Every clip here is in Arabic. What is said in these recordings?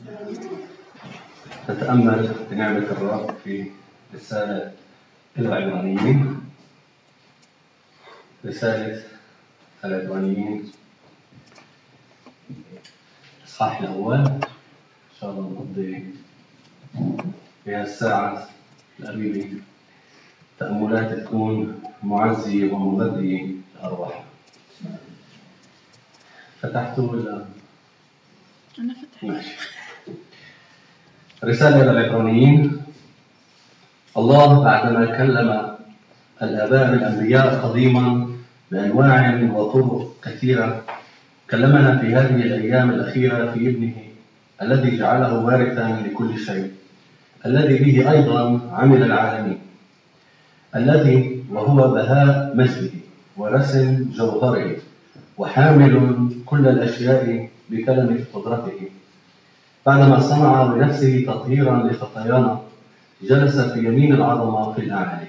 نتأمل بنعمة الرب في رسالة العبرانيين. رسالة العبرانيين الإصحاح الأول، إن شاء الله نقضي فيها الساعة القريبة تأملات تكون معزية ومغذية لأرواحنا. فتحتوا ولا؟ أنا فتحت. ماشي. رسالة العبرانيين. الله بعدما كلم الآباء الأنبياء قديما بأنواع وطرق كثيرة، كلمنا في هذه الأيام الأخيرة في ابنه الذي جعله وارثا لكل شيء، الذي به أيضا عمل العالمين، الذي وهو بهاء مجده ورسم جوهره وحامل كل الأشياء بكلمة قدرته، بعدما صنع لنفسه تطهيرا لخطايانا جلس في يمين العظمة في الأعالي،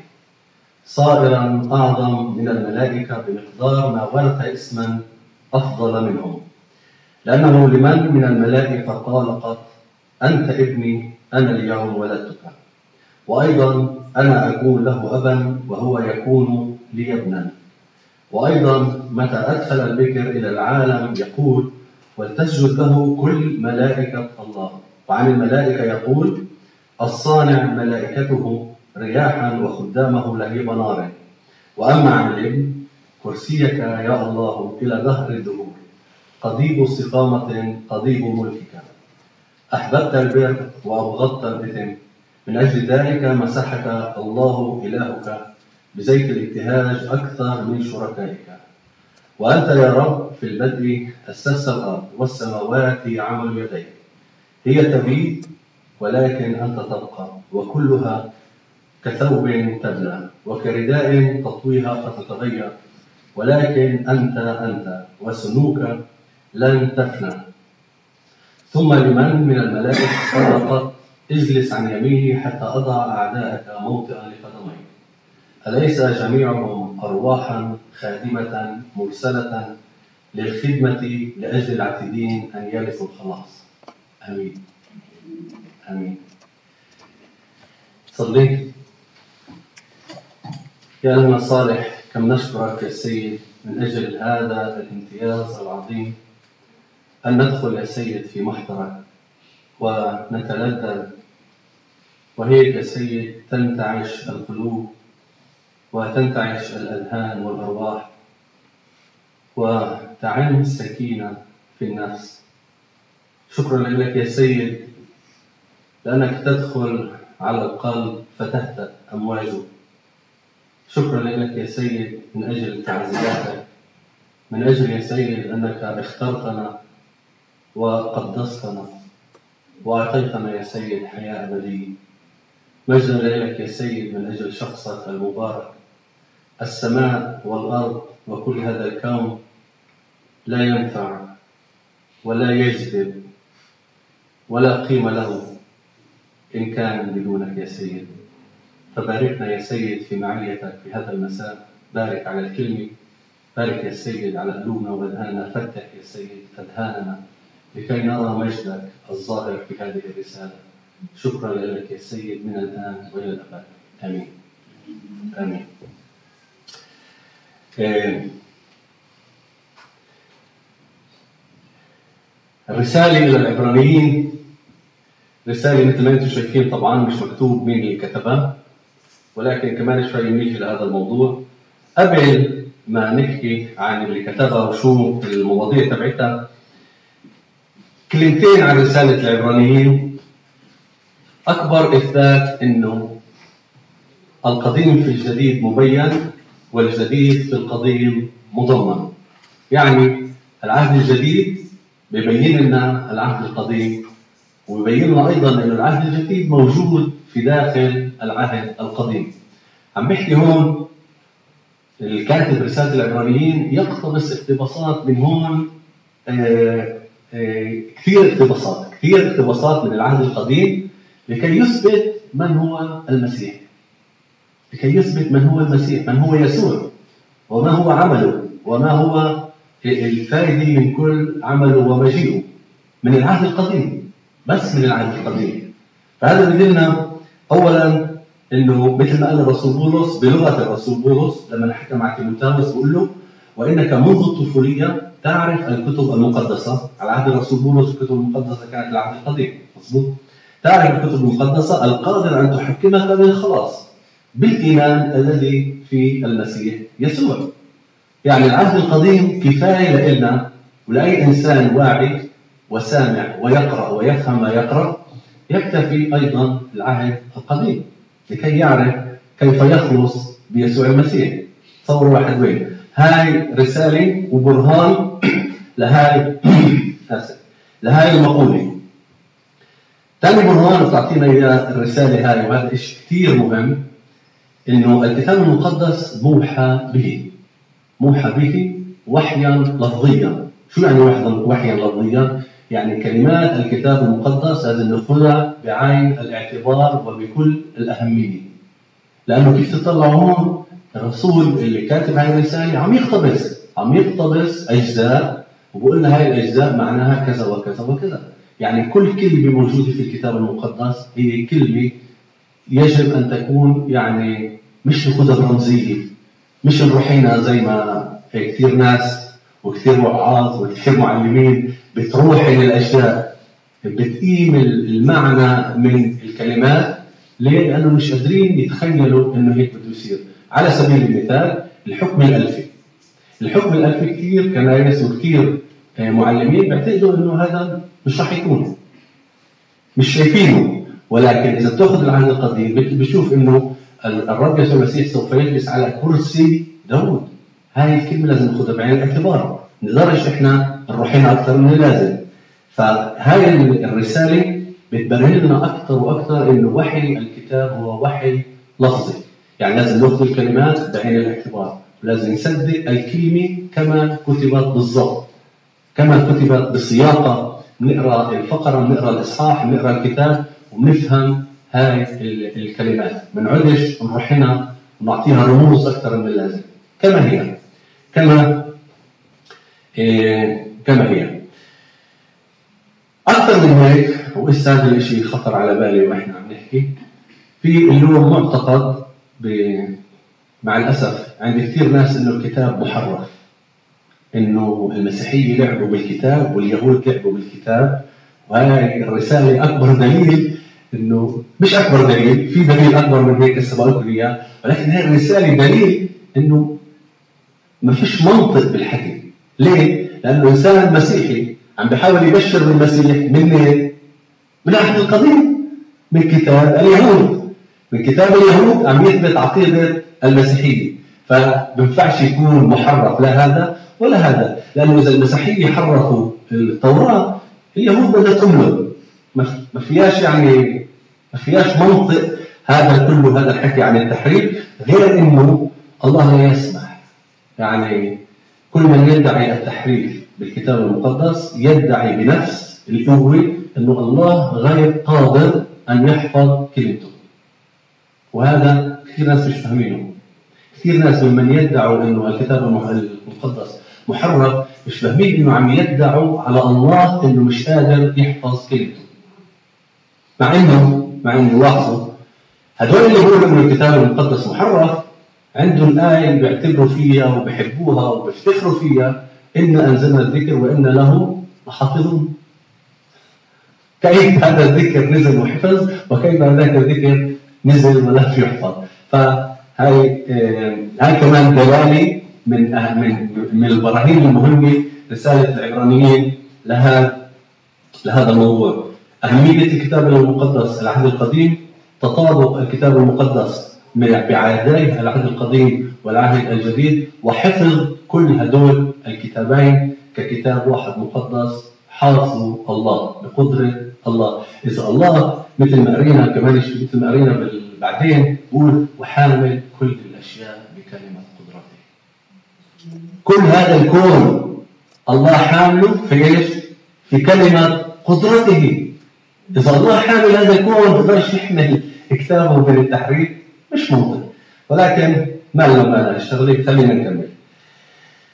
صائرا أعظم من الملائكة بمقدار ما ورث اسما أفضل منهم، لأنه لمن من الملائكة قال قط: أنت ابني أنا اليوم ولدتك، وأيضا أنا أكون له أبا وهو يكون لي ابنا. وأيضا متى أدخل البكر إلى العالم يقول: ولتسجد له كل ملائكة الله. وعن الملائكة يقول: الصانع ملائكته رياحا وخدامه لهيب نار. وأما عن الابن: كرسيك يا الله إلى دهر الدهور، قضيب استقامة قضيب ملكك، أحببت البر وأبغضت الإثم، من أجل ذلك مسحك الله إلهك بزيت الابتهاج أكثر من شركائك. وأنت يا رب في البدء أسست الأرض، والسماوات عمل يديك، هي تبيد ولكن أنت تبقى، وكلها كثوب تبلى، وكرداء تطويها فتتغير، ولكن أنت وسنوك لن تفنى. ثم لمن من الملائكة صدقت: اجلس عن يميني حتى أضع أعداءك موطئا لقدميك. أليس جميعهم أرواحا خادمة مرسلة للخدمة لأجل العاتدين أن يرثوا الخلاص؟ آمين آمين. صلي. يا لنا الصالح، كم نشكرك يا سيد من أجل هذا الامتياز العظيم أن ندخل يا سيد في محضرك ونتلذذ، وهيك يا سيد تنتعش القلوب وتنتعش الأذهان والأرواح، وتعم السكينة في النفس. شكرا لك يا سيد لأنك تدخل على القلب فتهدأ أمواجه. شكرا لك يا سيد من أجل تعزياتك، من أجل يا سيد أنك اخترتنا وقدستنا وأعطيتنا يا سيد حياة أبدية. مجدا لك يا سيد من أجل شخصك المبارك. السماء والأرض وكل هذا الكون لا ينفع ولا يجذب ولا قيمة له إن كان بدونك يا سيد. فباركنا يا سيد في معيتك في هذا المساء. بارك على الكلمة، بارك يا سيد على قلوبنا وأذهاننا. فتح يا سيد أذهاننا لكي نرى مجدك الظاهر في هذه الرسالة. شكرا لك يا سيد من الآن وإلى الأبد. آمين آمين. الرسالة إلى العبرانيين رسالة مثل ما أنتم شايفين، طبعا مش مكتوب مين اللي كتبها، ولكن كمان شوي نيجي لهذا الموضوع. قبل ما نحكي عن اللي كتبها وشو المواضيع تبعتها، كلمتين عن رسالة العبرانيين. أكبر إثبات إنه القديم في الجديد مبين والجديد في القديم مضمن. يعني العهد الجديد بيبين لنا العهد القديم، ويبين لنا أيضا أن العهد الجديد موجود في داخل العهد القديم. عم بحكي هون الكاتب رسالة العبرانيين يقتبس اقتباسات من هون، كثير اقتباسات من العهد القديم لكي يثبت من هو المسيح، من هو يسوع، وما هو عمله، وما هو الفائدة من كل عمله ومجيئه من العهد القديم. بس من العهد القديم. فهذا بدلنا أولا إنه مثل ما قال الرسول بولس بلغة الرسول بولس لما حكى مع تيموثاوس بيقول له وإنك منذ الطفولية تعرف الكتب المقدسة. على عهد الرسول بولس الكتب المقدسة كانت العهد القديم، مظبوط؟ تعرف الكتب المقدسة القادر أن تحكمك للخلاص بالإيمان الذي في المسيح يسوع. يعني العهد القديم كفاية لنا ولأي إنسان واعي وسامع ويقرأ ويفهم ما يقرأ، يكتفي أيضا العهد القديم لكي يعرف كيف يخلص بيسوع المسيح. تصور واحد وين هاي رسالة وبرهان لهاي المقولة. ثاني برهان تعطينا إياه الرسالة هاي، وهذا إشي كثير مهم، إنه الكتاب المقدس موحى به وحيا لفظيا. شو يعني وحيا لفظيا؟ يعني كلمات الكتاب المقدس لازم نأخذها بعين الاعتبار وبكل الأهمية، لأنه كيف تطلع هون الرسول اللي كاتب هاي الرسالة عم يقتبس أجزاء وبقول لنا هاي الأجزاء معناها كذا وكذا وكذا. يعني كل كلمة موجودة في الكتاب المقدس هي كلمة يجب أن تكون يعني مش ناخذها برمزية، مش نروحينا زي ما كثير ناس وكثير وعاظ وكثير معلمين بتروح إلى الأشياء بتقيم المعنى من الكلمات. ليه؟ لأنه مش قادرين يتخيلوا إنه هيك بده يصير. على سبيل المثال الحكم الألفي كثير كنايس وكثير معلمين بيعتقدوا إنه هذا مش راح يكون، مش شايفينه. ولكن إذا بتأخذ العهد القديم بشوف إنه الرب يسوع المسيح سوف يجلس على كرسي داود. هاي الكلمة لازم ناخذها بعين الاعتبار، نقدرش إحنا نروحين أكثر من اللازم. فهاي الرسالة بتبرهن لنا أكثر وأكثر إنه وحي الكتاب هو وحي لفظي. يعني لازم ناخذ الكلمات بعين الاعتبار، ولازم نصدق الكلمة كما كتبت بالضبط، كما كتبت بسياقة. نقرأ الفقرة، نقرأ الإصحاح، نقرأ الكتاب ونفهم هاي الكلمات، ما نعودش نروح هنا ونعطيها رموز أكثر من اللازم كما هي. أكثر من هيك، وإيش هذا الشيء خطر على بالي وإحنا عم نحكي في اليوم معتقد مع الأسف عند كثير ناس إنه الكتاب محرف، إنه المسيحية لعبوا بالكتاب واليهود لعبوا بالكتاب. وهي الرسالة أكبر دليل إنه مش أكبر دليل، في دليل أكبر من هيك هسه بقول لكم إياه، ولكن هي الرسالة دليل إنه ما فيش منطق بالحكي. ليه؟ لأنه إنسان مسيحي عم بحاول يبشر بالمسيح من العهد القديم، من كتاب اليهود عم يثبت عقيدة المسيحية. فبنفعش يكون محرف لا هذا ولا هذا، لأنه إذا المسيحية حرفوا التوراة اليهود بدها تملك، ما فيهاش منطق هذا كله، هذا الحكي عن التحريف. غير إنه الله لا يسمح، يعني كل من يدعي التحريف بالكتاب المقدس يدعي بنفس القوة إنه الله غير قادر أن يحفظ كلمته. وهذا كثير ناس مش فاهمينه. كثير ناس ممن يدعوا إنه الكتاب المقدس محرف مش فاهمين إنه عم يدعوا على الله إنه مش قادر يحفظ كلمته. مع إنه لاحظوا هدول اللي بيقولوا إنه الكتاب المقدس محرف عندهم آية بيعتبروا فيها وبيحبوها وبيفتخروا فيها: إن أنزلنا الذكر وإن له لحافظون. كيف هذا الذكر نزل وحفظ، وكيف ذاك الذكر نزل ولا يحفظ؟ فهاي كمان دلالة من البراهين المهمة رسالة العبرانيين لهذا الموضوع. أهمية الكتاب المقدس العهد القديم، تطابق الكتاب المقدس بعهدي العهد القديم والعهد الجديد، وحفظ كل هدول الكتابين ككتاب واحد مقدس حافظه الله بقدرة الله. إذا الله مثل ما قرينا كمان مثل ما قرينا بعدين بقول: وحامل كل الأشياء بكلمة قدرته. كل هذا الكون الله حامله في إيش؟ في كلمة قدرته. إذا الله حامل هذا الكون بقدرش يحمل كتابه من التحريف، مش ممكن. ولكن ما لنا الشغلة، خلينا نكمل.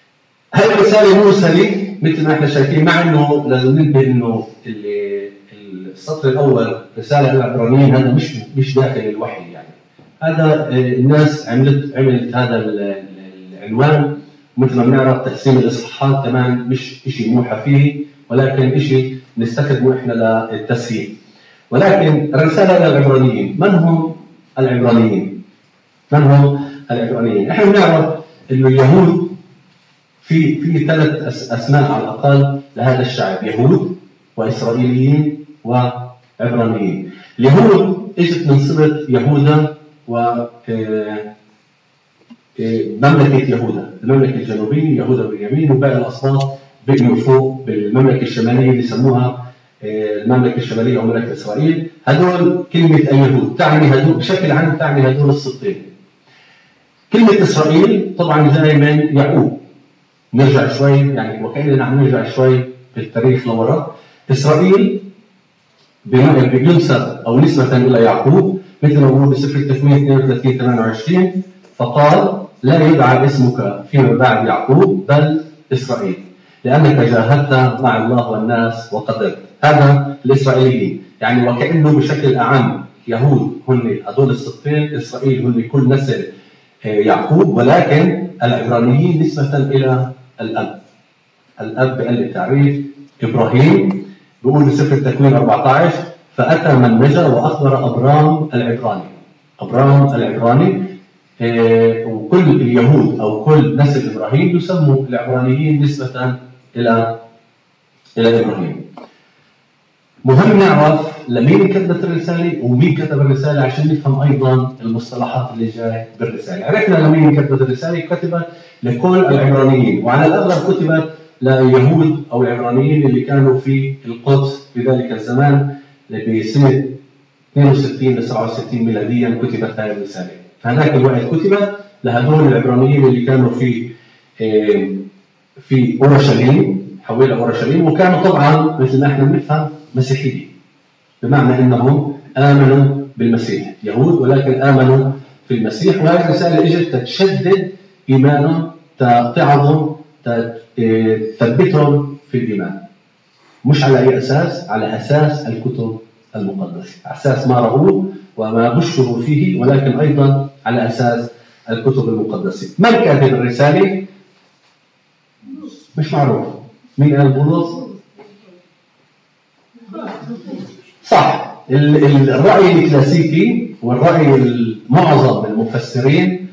هاي الرسالة موسى لي مثل ما احنا شايفين، مع انه لازم ننتبه انه السطر الاول رساله الى العبرانيين هذا مش داخل الوحي يعني. هذا الناس عملت هذا العنوان، مثل ما بنعرف تقسيم الاصحاحات كمان مش شيء موحى فيه، ولكن شيء نستخدمه احنا للتسهيل. ولكن الرساله الى العبرانيين، من هم العبرانيين؟ من هم العبرانيين؟ احنا بنعرف انه اليهود في 3 اسماء على الاقل لهذا الشعب، يهود واسرائيليين وعبرانيين. اليهود اجت من سبط يهوذا و مملكه يهوذا، المملكه الجنوبيه يهوذا واليمين، وباقي الاسباط بقوا فوق بالمملكه الشماليه اللي يسموها المملكه الشماليه او مملكه اسرائيل. هذول كلمه اليهود تعني هذول بشكل عام، تعني هذول السبطين. كلمه اسرائيل طبعا جاي من يعقوب. نرجع شوي يعني وكاننا عم نرجع شوي بالتاريخ لورا. اسرائيل بينسب او نسبه الى يعقوب، مثل ما بقول بسفر التكوين 32:28 فقال: لا يدعى اسمك فيما بعد يعقوب بل اسرائيل، لانك جاهدت مع الله والناس وقدرت. هذا الاسرائيليين يعني، وكانه بشكل اعم يهود هن هذول السبطين، اسرائيل هن كل نسل يعقوب، ولكن العبرانيين نسبه الى الاب بقلب التعريف ابراهيم. بيقول بسفر التكوين 14: فاتى من نجا واخبر ابرام العبراني. وكل اليهود او كل نسل ابراهيم يسموا العبرانيين نسبه الى ابراهيم. مهم نعرف لمين كتبت الرساله ومين كتب الرساله عشان نفهم ايضا المصطلحات اللي جايه بالرساله. عرفنا لمين كتبت الرساله، كتبت لكل العبرانيين، وعلى الاغلب كتبت لليهود او العبرانيين اللي كانوا في القدس في ذلك الزمان بسنه 62 ل 67 ميلاديا كتبت هذه الرساله. فهذاك الوقت كتبت لهذول العبرانيين اللي كانوا في اورشليم، حولوا اورشليم، وكانوا طبعا مثل ما احنا بنفهم مسيحيين، بمعنى انهم امنوا بالمسيح، يهود ولكن امنوا في المسيح. وهذه الرساله اجت تشدد ايمانهم، تعظهم، تثبتهم في الايمان. مش على اي اساس؟ على اساس الكتب المقدسه، على اساس ما راوه وما بشروا فيه، ولكن ايضا على اساس الكتب المقدسه. من كاتب الرساله؟ مش معروف. مين قال بولس؟ صح، الرأي الكلاسيكي والرأي المعظم المفسرين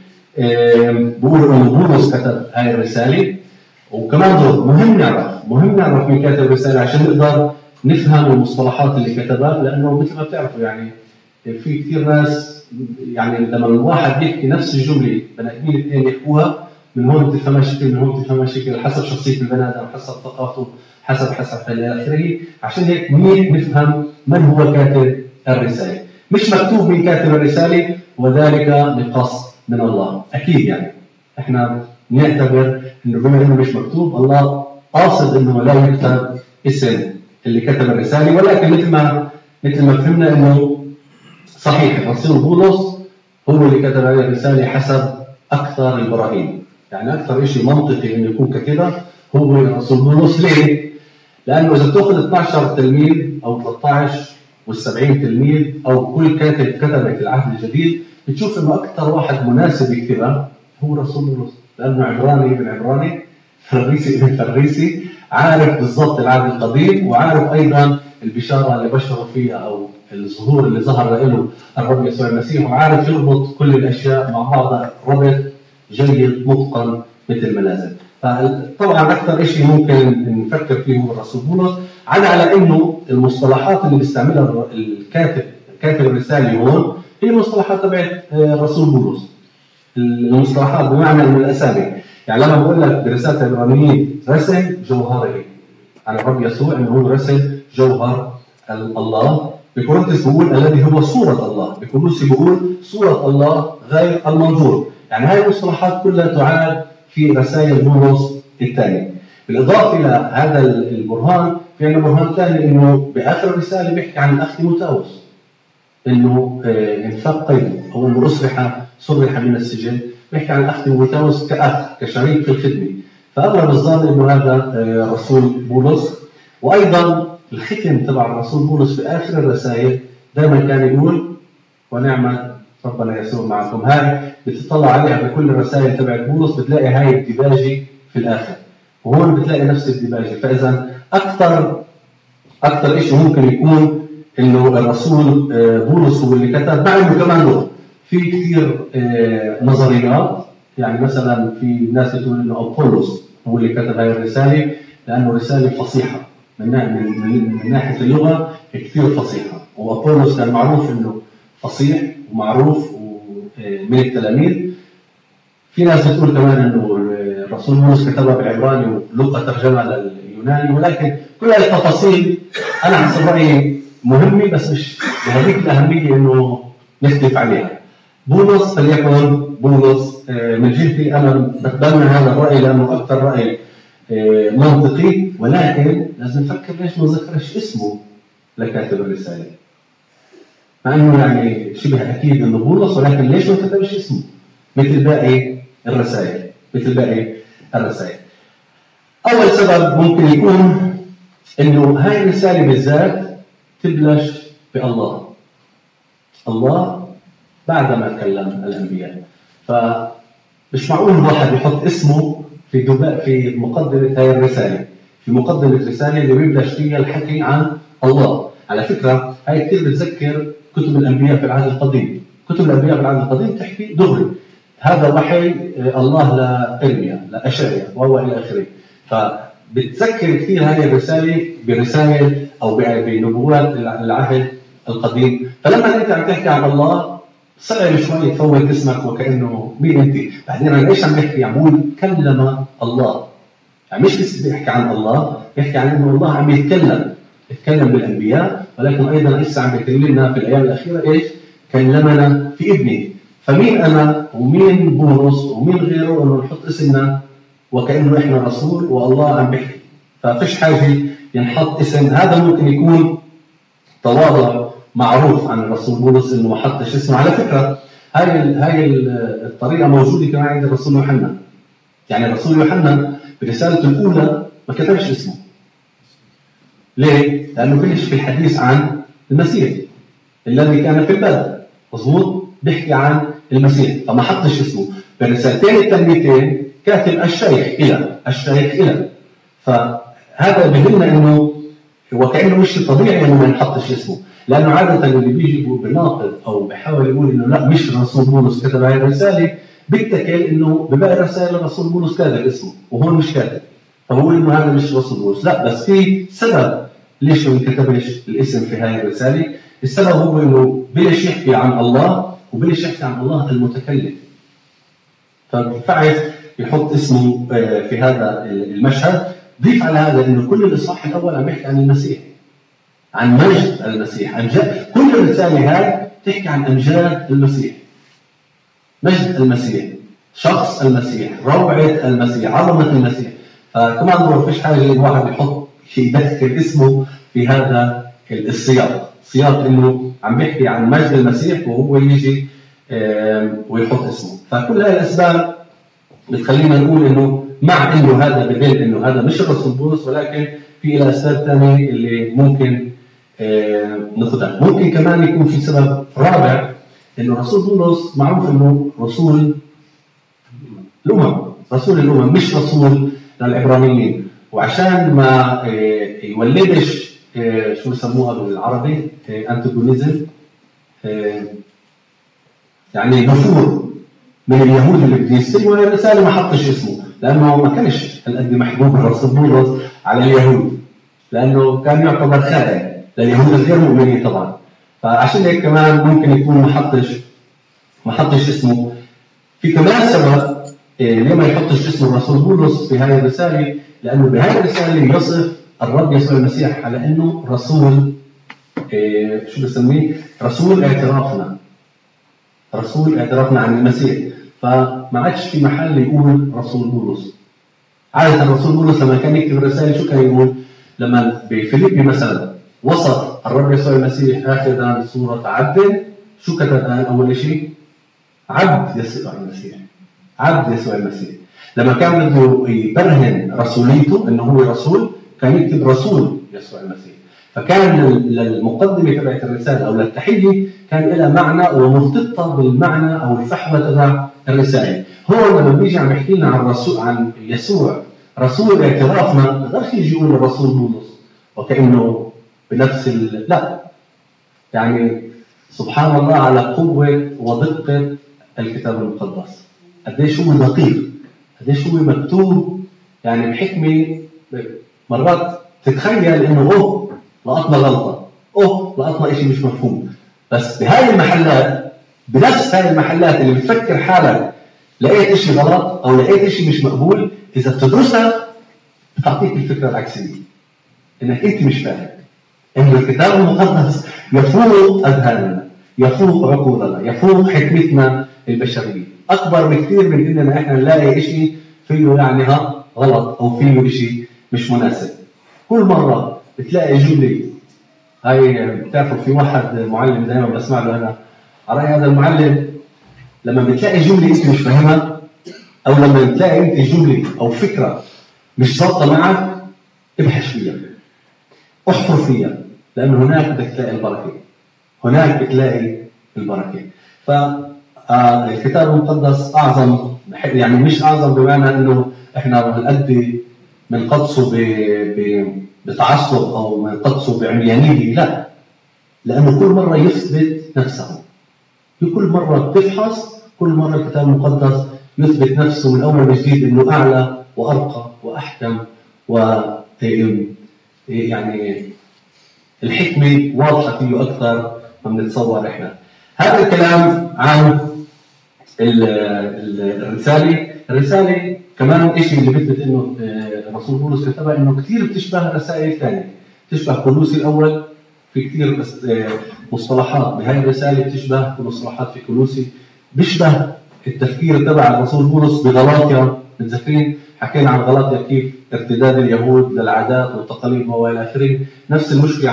بيقولوا انه بولس كتب هاي الرساله. وكمان مهم نعرف مين كاتب الرساله عشان نقدر نفهم المصطلحات اللي كتبها، لانه مثل ما بتعرفوا يعني في كثير ناس يعني لما الواحد يحكي نفس الجمله بني ادمين اثنين يحكوها، من هون بتفهمها شكل، من هون بتفهمها شكل، حسب شخصيه البني ادم، حسب ثقافته، حسب الى اخره. عشان هيك منيح نفهم من هو كاتب الرساله. مش مكتوب من كاتب الرساله وذلك بقصد من الله، اكيد يعني احنا نعتبر انه بما انه مش مكتوب الله قاصد انه لا يكتب اسم اللي كتب الرساله. ولكن مثل ما فهمنا انه صحيح الرسول بولس هو اللي كتب هذه الرساله حسب اكثر البراهين، يعني اكثر شيء منطقي انه يكون كاتبها هو الرسول بولس. ليه؟ لانه اذا تاخذ 12 تلميذ او 13 وال70 تلميذ او كل كاتب كتب في العهد الجديد، بتشوف انه اكثر واحد مناسب يكتبها هو رسول بولس، لانه عبراني ابن عبراني، فريسي ابن فريسي، عارف بالضبط العهد القديم، وعارف ايضا البشاره اللي بشروا فيها او الظهور اللي ظهر له الرب يسوع المسيح، وعارف يربط كل الاشياء مع بعضها ربط جيد متقن مثل ما لازم. فطبعا اكثر شيء ممكن نفكر فيه هو الرسول بولس، على انه المصطلحات اللي بيستعملها كاتب الرساله هون هي مصطلحات تبعت الرسول بولس. المصطلحات بمعنى من الاسامي، يعني لما بقول لك برساله العبرانيين رسم جوهره عن الرب يسوع انه هو رسم جوهر الله، بكورنثوس بيقول الذي هو صوره الله، بكولوسي بيقول صوره الله غير المنظور. يعني هاي المصطلحات كلها تعاد في رسائل بولس الثاني. بالاضافه الى هذا البرهان، في عندنا برهان ثاني انه باخر الرساله بيحكي عن الاخ تيموثاوس انه انفاق قيده او انه صرح من السجن، بيحكي عن الاخ تيموثاوس كاخ كشريك في الخدمه. فاغلب الظن انه هذا رسول بولس. وايضا الختم تبع الرسول بولس في آخر الرسائل دائما كان يقول ونعمة ربنا يسوع معكم. هاي بتطلع عليها بكل الرسائل تبع بولس بتلاقي هاي الديباجي في الآخر، وهون بتلاقي نفس الديباجي. فإذا أكثر شيء ممكن يكون إنه الرسول بولس هو اللي كتب، مع إنه كمان له في كثير نظريات. يعني مثلا في ناس تقول إنه أبولس هو اللي كتب هاي الرسالة لأنه رسالة فصيحة من ناحية اللغة كثير فصيحة، وأبولس كان معروف إنه فصيح ومعروف من التلاميذ. في ناس بتقول كمان إنه الرسول بولس كتبها بالعبراني ولوقا ترجمها لليوناني، ولكن كل التفاصيل أنا حسب رأيي مهمة بس مش بهذيك الأهمية إنه نختلف عليها. بولس فليكن بولس من جهتي أنا بتبنى هذا الرأي لأنه أكثر رأي منطقي، ولكن لازم نفكر ليش ما ذكرش اسمه لكاتب الرسالة، مع إنه يعني شبه أكيد إنه بولس، ولكن ليش ما كتبش اسمه مثل باقي الرسائل. أول سبب ممكن يكون إنه هاي الرسالة بالذات تبلش بالله. الله بعدما كلم الأنبياء، فمش معقول واحد يحط اسمه في مقدمة هاي الرسالة، في مقدمة رسالة اللي بيبلش فيها الحكي عن الله. على فكرة هاي كثير بتذكر كتب الأنبياء في العهد القديم. كتب الأنبياء في العهد القديم تحكي دغري هذا وحي الله لإرميا لأشعياء وهو إلى آخره. فبتذكر كثير هذه الرسالة برسائل أو بنبوات العهد القديم. فلما أنت عم تحكي عن الله صعب شوي تفوت اسمك وكأنه مين أنت. بعدين أنا إيش عم بحكي؟ عم بقول كلم الله، يعني مش بس بيحكي عن الله، بيحكي عن إنه الله عم يتكلم بالأنبياء، ولكن أيضا لسه عم يكلمنا في الأيام الأخيرة إيش؟ كلمنا في ابنه. فمين أنا ومين بولس ومين غيره إنه نحط اسمنا وكأنه إحنا رسول والله عم بحكي؟ ففيش حاجة ينحط اسم. هذا ممكن يكون تواضع معروف عن الرسول بولس إنه ما حطش اسمه. على فكرة هاي الطريقة موجودة كمان عند الرسول يوحنا. يعني الرسول يوحنا برسالته الأولى ما كتبش اسمه. ليه؟ لأنه بلش في الحديث عن المسيح الذي كان في البدء، مظبوط؟ بيحكي عن المسيح فما حطش اسمه. بالرسالتين التانيتين كاتب الشيخ إلى. فهذا بدلنا إنه وكأنه مش طبيعي إنه ما نحطش اسمه، لأنه عادة اللي بيجي بناقض أو بيحاول يقول إنه لا مش الرسول بولس كتب هذه الرسالة، بيتكل إنه بباقي الرسائل الرسول بولس كاتب اسمه وهون مش كاتب، فبقول إنه هذا مش الرسول بولس. لا، بس في سبب ليش ما كتبش الاسم في هذه الرسالة. السبب هو إنه بلش يحكي عن الله وبلش يحكي عن الله المتكلم، فبينفعش يحط اسمه في هذا المشهد. ضيف على هذا إنه كل الإصحاح الأول عم يحكي عن المسيح، عن مجد المسيح، كل الرسالة هاي تحكي عن أمجاد المسيح، مجد المسيح، شخص المسيح، روعة المسيح، عظمة المسيح. فكمان ما فيش حاجة الواحد يحط يدخل اسمه في هذا السياق، سياق إنه عم بيحكي عن مجد المسيح وهو يجي ويحط اسمه. فكل هاي الأسباب بتخلينا نقول إنه مع إنه هذا بدل إنه هذا مش الرسول بولس، ولكن في إلى أسباب ثانية اللي ممكن ناخذها. ممكن كمان يكون في سبب رابع، إنه الرسول بولس معروف إنه رسول الأمم مش رسول للعبرانيين. وعشان ما يولدش شو يسموها بالعربي أنتاغونيزم، يعني نفور من اليهود اللي بده يستلموا الرسالة، ما حطش اسمه لأنه ما كانش هالقد محبوب الرسول بولس على اليهود، لأنه كان يعتبر خائن لليهود الغير مؤمنين طبعا. فعشان هيك كمان ممكن يكون ما حطش اسمه. في كمان سبب ليه ما يحطش اسم الرسول بولس في هذه الرسالة، لأنه بهذه الرسالة يصف الرب يسوع المسيح على أنه رسول شو بسميه؟ رسول اعترافنا عن المسيح. فما عادش في محل يقول رسول بولس. عادة الرسول بولس لما كان يكتب الرسالة شو كان يقول؟ لما بفيليبي مثلا وصف الرب يسوع المسيح آخذا صورة عبد، شو كتب أول شيء؟ عبد يسوع المسيح. لما كان بده يبرهن رسوليته انه هو رسول، كان يكتب رسول يسوع المسيح. فكان للمقدمة تبعت الرسالة أو للتحية كان لها معنى ومرتبطة بالمعنى أو الفحوى تبع الرسالة. هو لما بيجي عم يحكي لنا عن الرسول، عن يسوع رسول اعترافنا، ما بقدرش يجي يقول الرسول بولس وكأنه بنفس لا، يعني سبحان الله على قوة ودقة الكتاب المقدس، قديش هو دقيق، قديش هو مكتوب يعني بحكمة. مرات تتخيل انه لقطنا غلطة، لقطنا اشي مش مفهوم، بس بهاي المحلات، بنفس هاي المحلات اللي بتفكر حالك لقيت اشي غلط او لقيت اشي مش مقبول، اذا بتدرسها بتعطيك الفكرة العكسية، انك انت مش فاهم ان الكتاب المقدس يفوق اذهاننا، يفوق عقولنا، يفوق حكمتنا البشرية، اكبر بكثير من اننا احنا نلاقي اشي فيه يعني غلط او فيه اشي مش مناسب. كل مرة بتلاقي جملة، هاي بتعرفوا في واحد معلم دائما بسمع له انا على هذا المعلم، لما بتلاقي جملة انت مش فاهمها او لما بتلاقي انت جملة او فكرة مش ظابطة معك، ابحث فيها، احفر فيها، لأن هناك بدك تلاقي البركة، هناك بتلاقي البركة. فالكتاب المقدس أعظم، يعني مش أعظم بمعنى أنه إحنا هالقد بنقدسه بتعصب أو بنقدسه بعميانية، لا، لأنه كل مرة يثبت نفسه، كل مرة بتفحص، كل مرة الكتاب المقدس يثبت نفسه من أول وجديد أنه أعلى وأرقى وأحكم، و يعني الحكمة واضحة فيه أكثر ما بنتصور إحنا. هذا الكلام عن الرسالة كمان إشي اللي بيثبت إنه الرسول بولس كتبها إنه كثير بتشبه الرسائل الثانية، تشبه كولوسي الأول، في كثير مصطلحات بهاي الرسالة بتشبه مصطلحات في كولوسي، بيشبه التفكير تبع الرسول بولس بغلاطيا. متذكرين حكينا عن غلاطيا كيف ارتداد اليهود للعادات والتقاليد والى اخره، نفس المشكله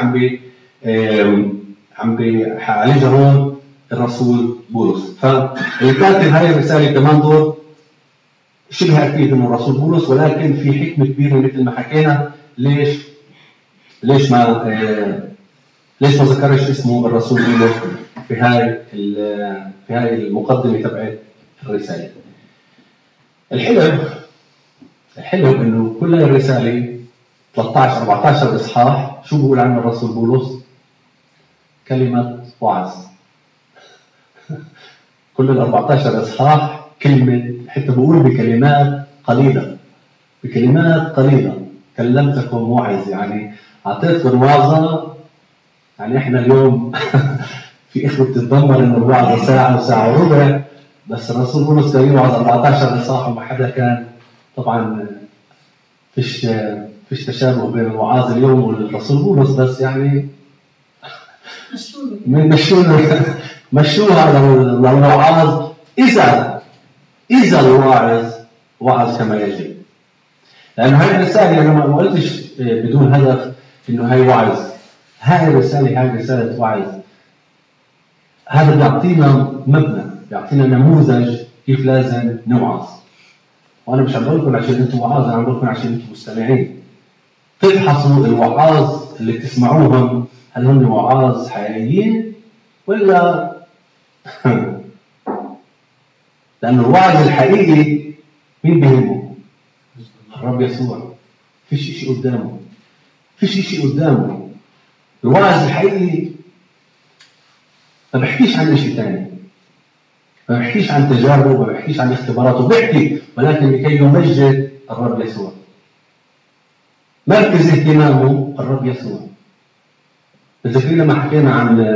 عم بيعالجها هون الرسول بولس. فالكاتب هاي الرساله كمان دور شبه اكيد انه الرسول بولس، ولكن في حكمه كبيره مثل ما حكينا. ليش ما ذكرش اسمه الرسول بولس في هاي المقدمه تبعت الرساله. الحلو انه كل الرساله 13 14 اصحاح شو بيقول عنه الرسول بولس؟ كلمه وعظ. كل ال 14 اصحاح كلمه، حتى بقول بكلمات قليله كلمتكم موعظ، يعني اعطيتكم وعظه. يعني احنا اليوم في اخوه بتتذمر انه الوعظه ساعه وساعه وربع، بس الرسول بولس كان يوعظ 14 اصحاح وما حدا كان. طبعا فيش تشابه بين الوعاظ اليوم والرسول بولس، بس يعني مشوها للوعاظ إذا الواعظ وعظ كما يجب. لأن هاي الرسالة أنا ما قلتش بدون هدف إنه هاي وعظ، هاي رسالة وعظ. هذا بيعطينا مبنى، بيعطينا نموذج كيف لازم نوعظ. وأنا مش عم بقولكم عشان أنتم وعاظ، أنا عم بقولكم عشان أنتم مستمعين. تفحصوا الوعاظ اللي تسمعوهم، هل هم وعاظ حقيقيين ولا لأن الوعظ الحقيقي مين بيهمه؟ الرب يسوع. فيش شيء قدامه. الوعظ الحقيقي ما بحكيش عن شيء ثاني، ما بحكيش عن تجاربه، ما بحكيش عن اختباراته، بحكي ولكن لكي يمجد الرب يسوع. مركز اهتمامه الرب يسوع. تذكرين لما حكينا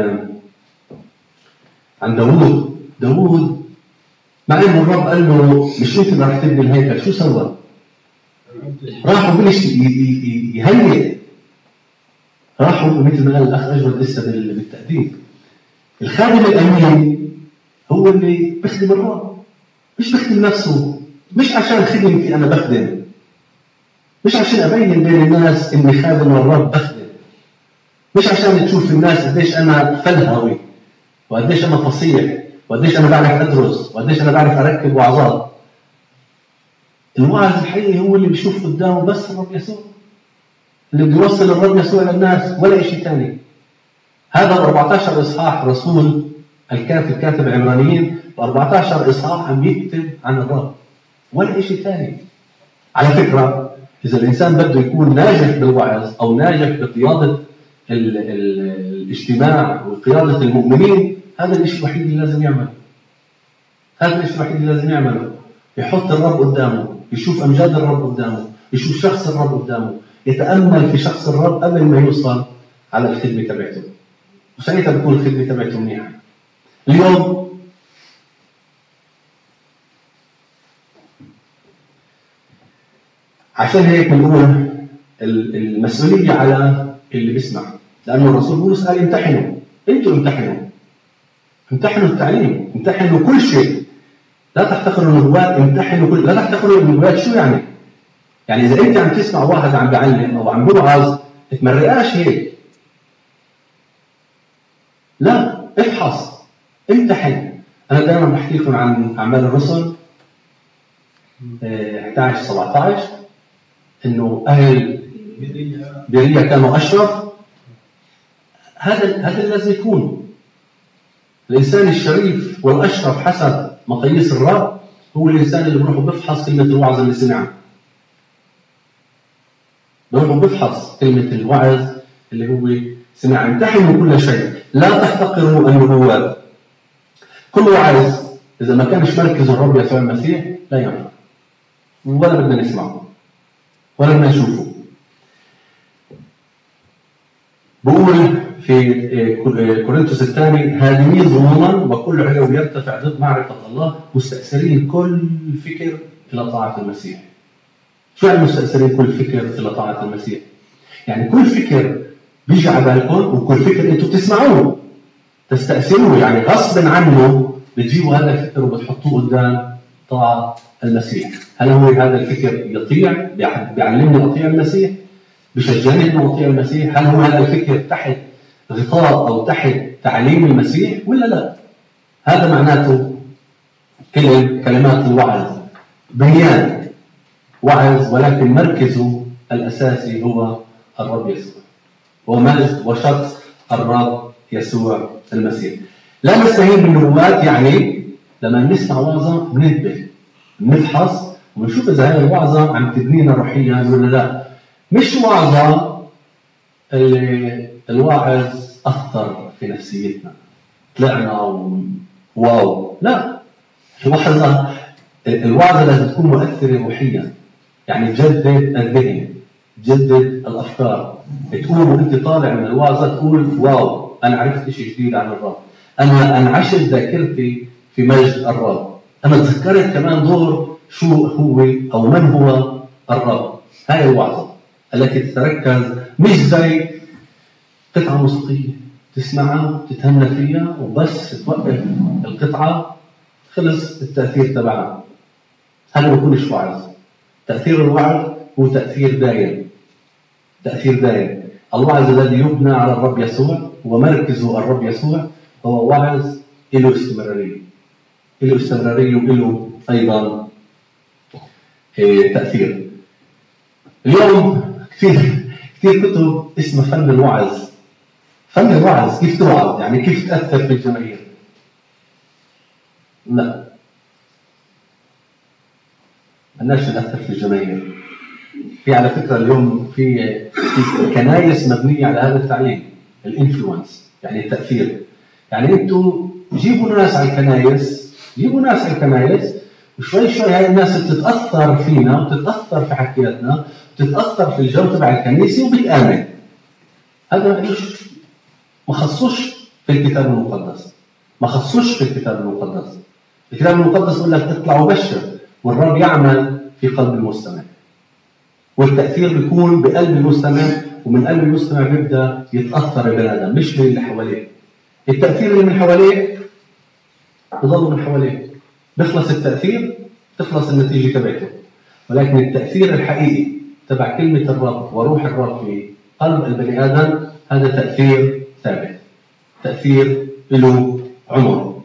عن داوود مع انه الرب قال له مش انت اللي راح تبني الهيكل، شو سوى؟ راح وبلش يهيئ، راحوا مثل ما قال الاخ اجود لسه بالتأديب. الخادم الامين هو اللي بخدم الرب، مش بخدم نفسه، مش عشان خدمتي انا بخدم، مش عشان ابين بين الناس اني خادم الرب بخدم، مش عشان تشوف الناس قديش انا فلهوي وقديش انا فصيح وقديش انا بعرف ادرس وقديش انا بعرف اركب وعظات. الواعظ الحقيقي هو اللي بيشوف قدامه بس الرب يسوع. اللي بيوصل الرب يسوع للناس ولا شيء ثاني. هذا 14 إصحاح رسول الكاتب عبرانيين 14 إصحاح عم يكتب عن الرب ولا شيء ثاني. على فكرة إذا الإنسان بده يكون ناجح بالوعظ أو ناجح بقيادة الاجتماع وقيادة المؤمنين، هذا الشيء الوحيد اللي لازم يعمله. هذا الشيء الوحيد اللي لازم يعمله، يحط الرب قدامه، يشوف أمجاد الرب قدامه، يشوف شخص الرب قدامه، يتأمل في شخص الرب قبل ما يوصل على الخدمة تبعته، وساعتها بتكون الخدمة تبعته منيحة. اليوم عشان هيك بنقول المسؤولية على اللي بيسمع، لأنه الرسول بولس قال امتحنوا، أنتوا امتحنوا التعليم، امتحنوا كل شيء، لا تحتقروا النبوات، امتحنوا لا تحتقروا النبوات. شو يعني؟ يعني إذا أنت عم تسمع واحد عم بيعلم أو عم بيوعظ ما تمرقاش هيك، لا، افحص، امتحن. أنا دائما بحكي لكم عن أعمال الرسل 11-17 إنه أهل بيريا كانوا أشرف. هذا الذي يكون الإنسان الشريف والأشرف حسب مقاييس الرب هو الإنسان اللي بروح بيفحص كلمة الوعظ اللي سمعها، بروح بيفحص كلمة الوعظ اللي هو سمعها. امتحنوا كل شيء، لا تحتقروا النبوات. كل وعظ إذا ما كانش مركز الرب يسوع المسيح لا ينفع، ولا بدنا نسمعه ولا بدنا نشوفه. بقول في كورنثوس الثاني: هادمين ظنونا وكل علو يرتفع ضد معرفة الله، مستأثرين كل فكر إلى طاعة المسيح. شو يعني مستأثرين كل فكر إلى طاعة المسيح؟ يعني كل فكر بيجي على بالكم وكل فكر أنتم بتسمعوه تستأثروه، يعني غصبا عنه بتجيبوا هذا الفكر وبتحطوه قدام طاعة المسيح. هل هو هذا الفكر يطيع؟ بيعلمني أطيع المسيح؟ بشجعني أن أطيع المسيح؟ هل هو هذا الفكر تحت غطاء أو تحت تعليم المسيح ولا لا؟ هذا معناته كلمات الوعظ، بنيان وعظ، ولكن مركزه الأساسي هو الرب يسوع ومجد وشخص الرب يسوع المسيح. لا نستهين بالنبوات، يعني لما نسمع وعظة بننتبه، بنفحص ونشوف إذا هذه الوعظة عم تبنينا روحيا ولا لا. مش وعظة الواعظ أثر في نفسيتنا طلعنا واو، لا، الوعظة لازم تكون مؤثرة روحيا، يعني تجدد الذهن، تجدد الأفكار، تقوم وأنت طالع من الوعظة تقول واو أنا عرفت شيء جديد عن الرب، أنا انعشت ذاكرتي في مجد الرب، أنا تذكرت كمان دور شو هو أو من هو الرب. هاي الوعظة التي تتركز، مش زي قطعة موسيقية تسمعها تتهنى فيها وبس توقف القطعة خلص التأثير تبعها. هذا ما يكونش وعظ. تأثير الوعظ هو تأثير دائم، تأثير دائم. الوعظ الذي يبنى على الرب يسوع ومركزه الرب يسوع هو وعظ له استمرارية، له استمرارية وله أيضا تأثير. اليوم كثير كتب اسمها فن الوعظ. فن الوعظ كيف توعظ، يعني كيف تأثر في الجماهير. لا، الناس نأثر في الجماهير. في على فكرة اليوم في كنايس مبنية على هذا التعليم، الانفلونس، يعني التأثير. يعني انتوا جيبوا ناس على الكنايس، جيبوا ناس على الكنايس وشوي شوي هاي الناس بتتأثر فينا وتتأثر في حكياتنا، تتأثر في الجو تبع الكنيسة وبتآمن. هذا ما خصوش في الكتاب المقدس، ما خصوش في الكتاب المقدس. الكتاب المقدس يقول لك اطلع وبشر، والرب يعمل في قلب المستمع، والتأثير بيكون بقلب المستمع، ومن قلب المستمع بيبدأ يتأثر البني آدم مش من اللي حواليه. التأثير اللي من حواليه بضل من حواليه، بيخلص التأثير تخلص النتيجة تبعته، ولكن التأثير الحقيقي تبع كلمة الرب وروح الرب في قلب البني آدم هذا تأثير ثابت، تأثير له عمر.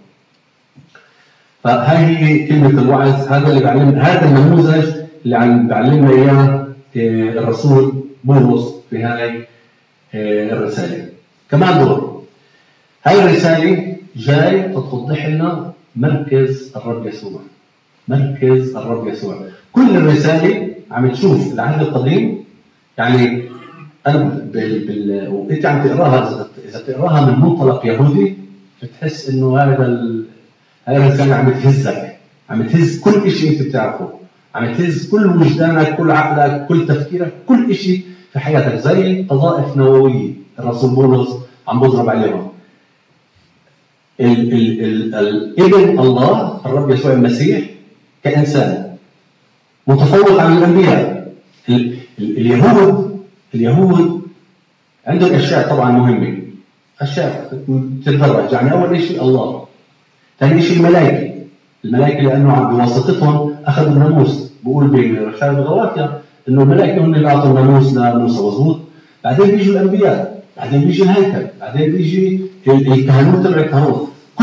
فهذه هي كلمة الوعظ. هذا اللي بعلم، هذا النموذج اللي عم بعلمنا إياه الرسول بولس في هاي الرسالة. كمان دور هاي الرسالة جاي تتوضح لنا مركز الرب يسوع. مركز الرب يسوع. كل الرسالة عم تشوف العهد القديم، يعني أنا وأنت عم تقراها، إذا تقراها من منطلق يهودي بتحس إنه هاي الرسالة عم تهزك، عم تهز كل شيء أنت بتعرفه، عم تهز كل وجدانك، كل عقلك، كل تفكيرك، كل شيء في حياتك، زي قذائف نووية الرسول بولس عم بضرب عليهم. الابن الله الرب يسوع المسيح كإنسان متفوق عن الأنبياء. اليهود عندهم أشياء طبعا مهمة، أشياء تتدرج، يعني أول شيء الله، ثاني شيء الملائكة لأنه بواسطتهم أخذوا الناموس. بقول برسالة غلاطيا إنه الملائكة هم اللي أعطوا الناموس لموسى، مضبوط. بعدين بيجوا الأنبياء، بعدين بيجي الهيكل، بعدين بيجي الكهنوت تبع الكهنوت. كل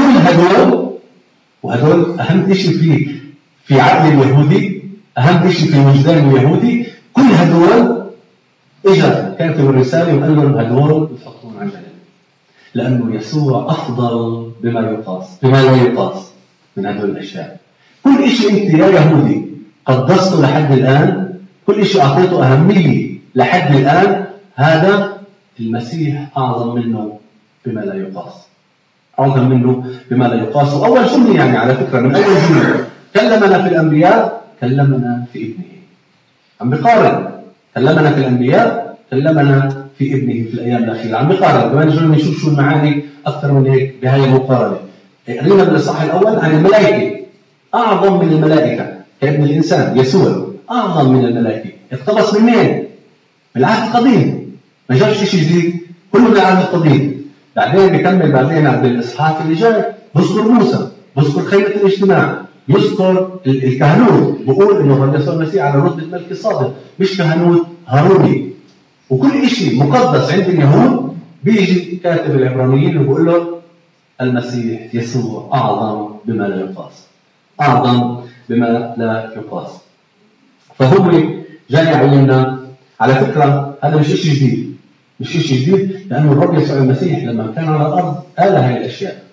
هدول أهم شيء في عقل اليهودي، أهم شيء في وجدان اليهودي. كل هدول إجا كاتب الرسالة وقال لهم هدول بتحطون على جنب، لأنه يسوع أفضل بما لا يقاس من هدول الأشياء. كل شيء أنت يا يهودي قدسته لحد الآن، كل شيء أعطيته أهمية لحد الآن، هذا المسيح أعظم منه بما لا يقاس. أعظم منه بما لا يقاس. وأول جملة يعني على فكرة من أول جملة كلمنا في الأنبياء كلمنا في ابنه. عم بقارن، كلمنا في الأنبياء كلمنا في ابنه في الأيام الأخيرة. عم بقارن كمان جملة، نشوف شو المعاني أكثر من هيك بهاي المقارنة. قرينا بالإصحاح الأول عن الملائكة، أعظم من الملائكة كابن الإنسان يسوع أعظم من الملائكة. اقتبس من مين؟ من العهد القديم، ما جابش شيء جديد، كله من العهد القديم. بعدين بيكمل بعدين بالإصحاح اللي جاي بذكر موسى، بذكر خيمة الاجتماع، يذكر الكهنوت، بقول إنه الرب يسوع المسيح على رتبة ملك الصادق، مش كهنوت هاروني. وكل شيء مقدس عند اليهود بيجي كاتب العبرانيين وبقول له المسيح يسوع أعظم بما لا يقاس، أعظم بما لا يقاس. فهو جاي يعلمنا. على فكرة هذا مش شيء جديد، مش شيء جديد، لأنه الرب يسوع المسيح لما كان على الأرض آل هاي الأشياء،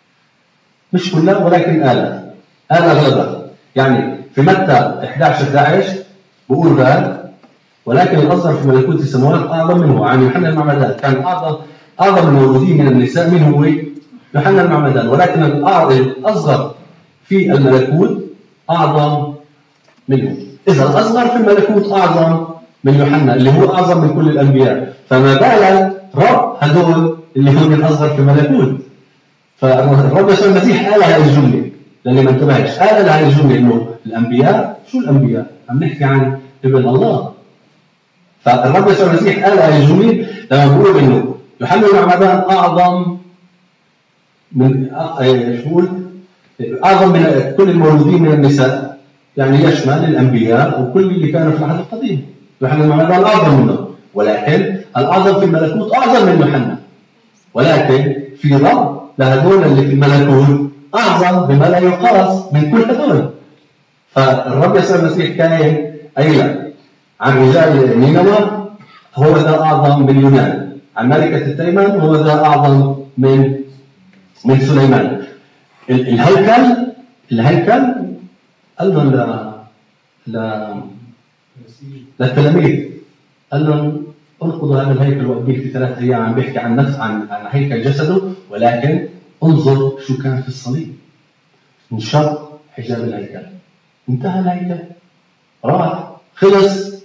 مش كلها ولكن آل غلبة. يعني في متى 11 بقول بقى ولكن الأصغر في ملكوت السماوات أعظم منه. عن يوحنا المعمدان كان أعظم المولودين من النساء منه هو يوحنا المعمدان، ولكن الأصغر في الملكوت أعظم منه. إذا الأصغر في الملكوت أعظم من يوحنا اللي هو أعظم من كل الأنبياء، فما بالك رب هدول اللي هم الأصغر في الملكوت. فالرب يسوع المسيح قال هذه الجملة للي ما انتبهش، قال هذه الجملة إنه الأنبياء، شو الأنبياء؟ عم نحكي عن ابن الله. فالرب يسوع المسيح قال هذه الجملة لما بقول إنه يوحنا المعمدان أعظم من أعظم من كل المولودين من النساء، يعني يشمل الأنبياء وكل اللي كانوا في العهد القديم. يوحنا المعمدان أعظم منه، ولكن الأعظم في الملكوت أعظم من يوحنا، ولكن في رب لهدول اللي في الملكوت أعظم بما لا يقاس من كل هدول. فالرب يسوع المسيح كان قايل عن رجال نينوى هو ذا أعظم من يونان، عن ملكة التيمان هو ذا أعظم من سليمان. الهيكل قال لهم للتلاميذ، قال لهم انقضوا هذا الهيكل وأبنيه في 3 أيام. عم بيحكي عن نفس عن هيكل جسده، ولكن انظر شو كان في الصليب. انشق حجاب الهيكل، انتهى الهيكل، راح، خلص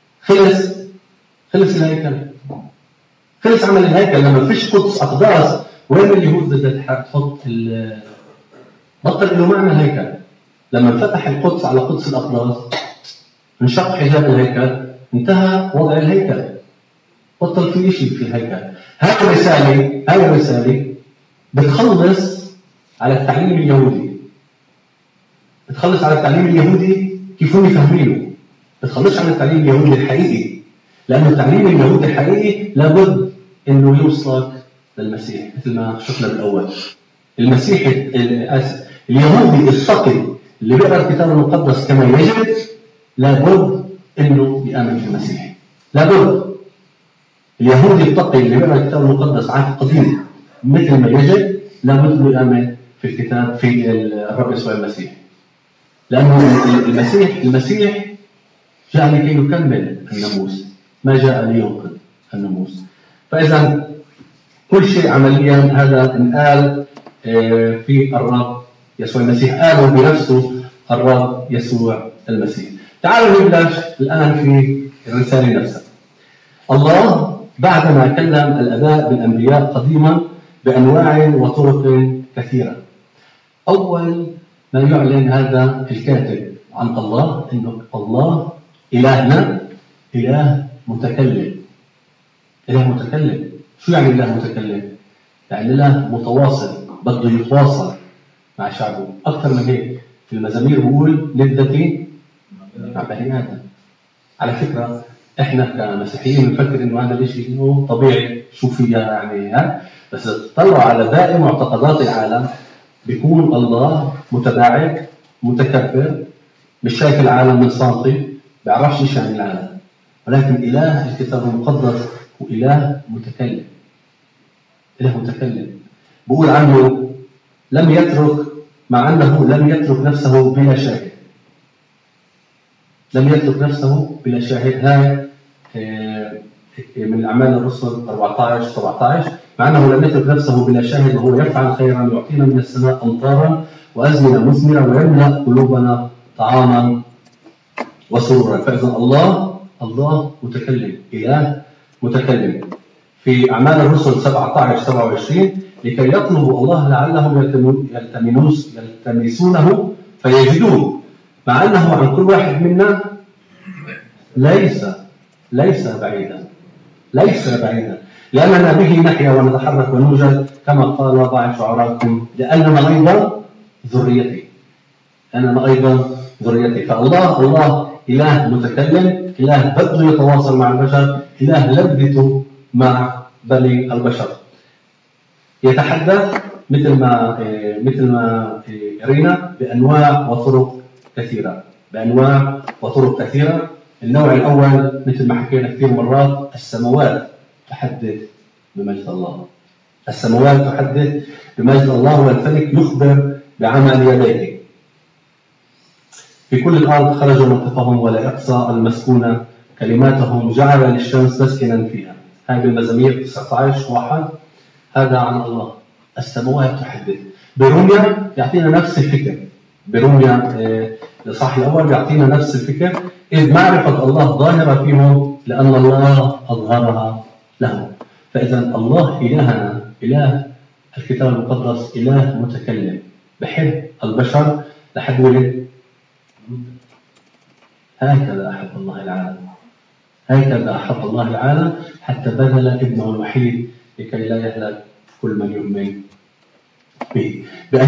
الهيكل، خلص عمل الهيكل. لما فيش قدس أقداس، وين اليهود بدها تحط بطل له معنى الهيكل. لما فتح القدس على قدس الأقداس، انشق حجاب الهيكل، انتهى وضع الهيكل، بطل في شيء في الهيكل. هاي الرسالة بتخلص على التعليم اليهودي، بتخلص على التعليم اليهودي كيف هم يفهمينه، بتخلص على التعليم اليهودي الحقيقي، لأنه التعليم اليهودي الحقيقي لابد إنه يوصلك للمسيح. مثل ما شفنا بالأول، المسيح اليهودي التقي اللي بيقرأ الكتاب المقدس كما يجب لابد إنه يآمن في المسيح، لابد. اليهودي التقي اللي بيقرا الكتاب المقدس عهد قديم مثل ما يجب لابد له يؤمن في الكتاب في الرب يسوع المسيح، لأنه المسيح جاء لكي يكمل الناموس، ما جاء لينقذ الناموس. فإذا كل شيء عمليا هذا انقال في الرب يسوع المسيح، قاله بنفسه الرب يسوع المسيح. تعالوا نبلش الآن في الرسالة نفسها. الله بعدما كلم الآباء بالأنبياء قديما بأنواع وطرق كثيرة، أول ما يعلن هذا الكاتب عن الله إنه الله إلهنا إله متكلم. إله متكلم، شو يعني إله متكلم؟ يعني إله متواصل، بده يتواصل مع شعبه. أكثر من هيك في المزامير بقول ندتي مع بني آدم. على فكرة إحنا كمسيحيين بنفكر إنه هذا الشيء إنه طبيعي، شو فيها يعني بس تطلعوا على باقي معتقدات العالم بيكون الله متباعد متكبر، مش شايف العالم من سنتي، بيعرفش شيء عن العالم، ولكن إله الكتاب المقدس هو إله متكلم. إله متكلم بقول عنه لم يترك، مع أنه لم يترك نفسه بلا شاهد. لم يترك نفسه بلا شاهد. هاي من أعمال الرسل 14-17. مع أنه لم يترك نفسه بلا شاهد وهو يفعل خيرا يعطينا من السماء أمطارا وأزمنة مثمرة ويملأ قلوبنا طعاما وسرورا. فإذا الله متكلم، إله متكلم. في أعمال الرسل 17-27 لكي يطلبوا الله لعلهم يلتمسونه فيجدوه، مع أنه عن كل واحد منا ليس بعيدا، لأننا به نحيا ونتحرك ونوجد، كما قال بعض شعراءكم لأننا أيضا ذريتي. فالله إله متكلم، إله بده يتواصل مع البشر، إله لبته مع بني البشر. يتحدث مثل ما قرينا بأنواع وطرق كثيرة. النوع الأول مثل ما حكينا كثير مرات، السماوات تحدث بمجد الله. السماوات تحدث بمجد الله، والفلك يخبر بعمل يديه. في كل الأرض خرجوا منطقهم ولا إقصى المسكونة، كلماتهم جعل للشمس مسكنا فيها. هذه المزامير 19:1. هذا عن الله. السماوات تحدث. بروميا يعطينا نفس الفكر. بروميا الإصحاح الأول يعطينا نفس الفكر، إذ معرفة الله ظاهرة فيهم لأن الله أظهرها لهم. فإذا الله إلهنا، إله الكتاب المقدس، إله متكلم، بحب البشر لحد ولد. هكذا أحب الله العالم حتى بذل ابنه الوحيد لكي لا يهلك كل من يؤمن به.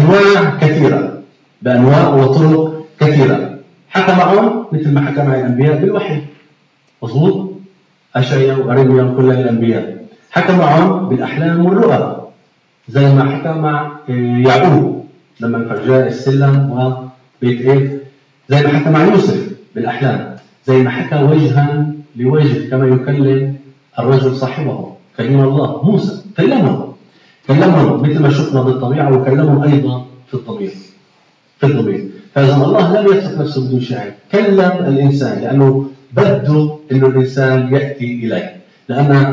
بأنواع وطرق كثيرة. حكى معهم مثل ما حكى مع الأنبياء بالوحي، مظبوط؟ أشعياء وأرميا وكل الأنبياء. حكى معهم بالأحلام والرؤى، زي ما حكى مع يعقوب لما فرجاه السلم وبيت إيه، زي ما حكى مع يوسف بالأحلام، زي ما حكى وجها لوجه كما يكلم الرجل صاحبه. كلم الله موسى، كلمه مثل ما شفنا بالطبيعة، وكلمه أيضا في الضمير. فإذا الله لم يترك نفسه بدون شاهد، كلم الإنسان لأنه بده إنه الإنسان يأتي إليه. لأن